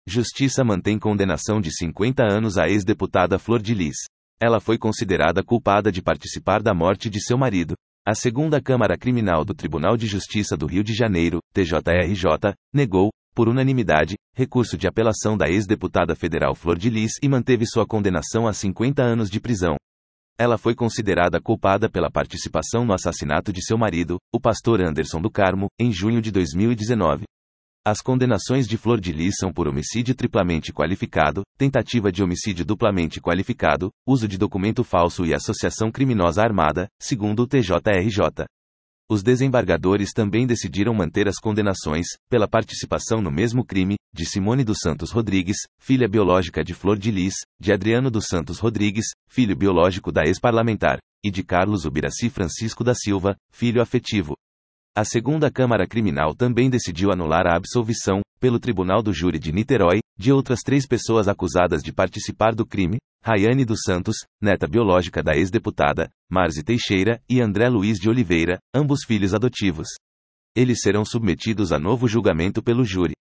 Justiça mantém condenação de 50 anos à ex-deputada Flor de Lis. Ela foi considerada culpada de participar da morte de seu marido. A segunda Câmara Criminal do Tribunal de Justiça do Rio de Janeiro, TJRJ, negou, por unanimidade, recurso de apelação da ex-deputada federal Flor de Lis e manteve sua condenação a 50 anos de prisão. Ela foi considerada culpada pela participação no assassinato de seu marido, o pastor Anderson do Carmo, em junho de 2019. As condenações de Flor de Lis são por homicídio triplamente qualificado, tentativa de homicídio duplamente qualificado, uso de documento falso e associação criminosa armada, segundo o TJRJ. Os desembargadores também decidiram manter as condenações, pela participação no mesmo crime, de Simone dos Santos Rodrigues, filha biológica de Flor de Lis, de Adriano dos Santos Rodrigues, filho biológico da ex-parlamentar, e de Carlos Ubiraci Francisco da Silva, filho afetivo. A segunda Câmara Criminal também decidiu anular a absolvição, pelo Tribunal do Júri de Niterói, de outras 3 pessoas acusadas de participar do crime: Rayane dos Santos, neta biológica da ex-deputada, Marzi Teixeira, e André Luiz de Oliveira, ambos filhos adotivos. Eles serão submetidos a novo julgamento pelo júri.